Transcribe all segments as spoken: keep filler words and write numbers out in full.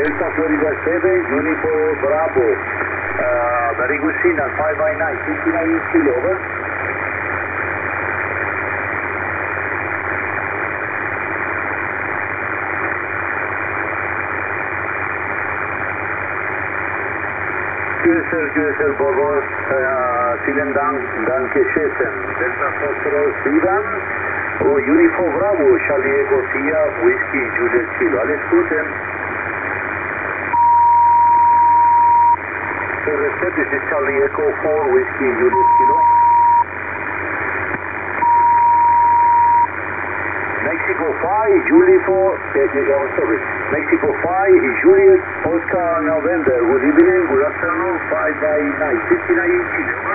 Delta Florida seven, Uniform Bravo. Uh, very good signal, five by nine, fifty-nine inch kilo, over. Q S L, Q S L, por favor, uh, vielen Dank, danke schön. Delta Foxtrot sieben, oh, Uniform Bravo, Charlie Echo Sierra, Whiskey, Juliet Kilo. Alles Gute. This is Charlie Echo four, Whiskey, Juliet Kilo. Mexico five, Juliet four, eh, oh, sorry, Mexico five, Juliet, Oscar, November. Good evening, good afternoon, five by nine, fifty-nine inch kilo, over.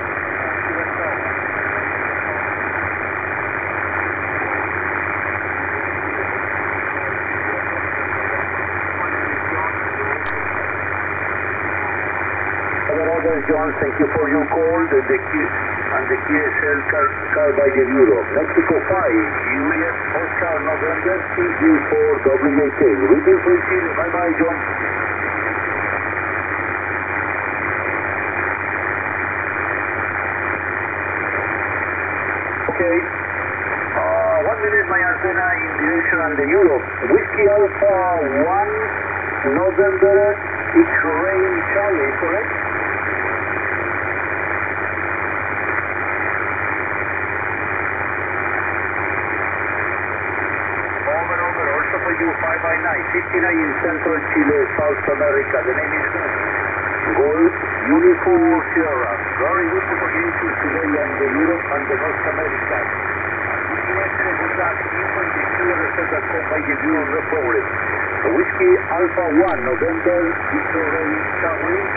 John, thank you for your call. The, the Q, and the Q S L car, car by the Europe. Mexico five, Juliet, Oscar, November, C G four, W A K. Waiting for Chile. Bye bye, John. Okay. Uh, one minute, my antenna in direction and the Europe. Whiskey Alpha one, November, X-Ray Charlie, correct? For you, five by nine, fifty-nine in Central Chile, South America. The name is Gold Uniform Sierra. Very good opportunity today in the Europe and the North America. G P S with that info in the clear reset that come by the view, no problem. Whiskey Alpha one, November, X-Ray Charlie.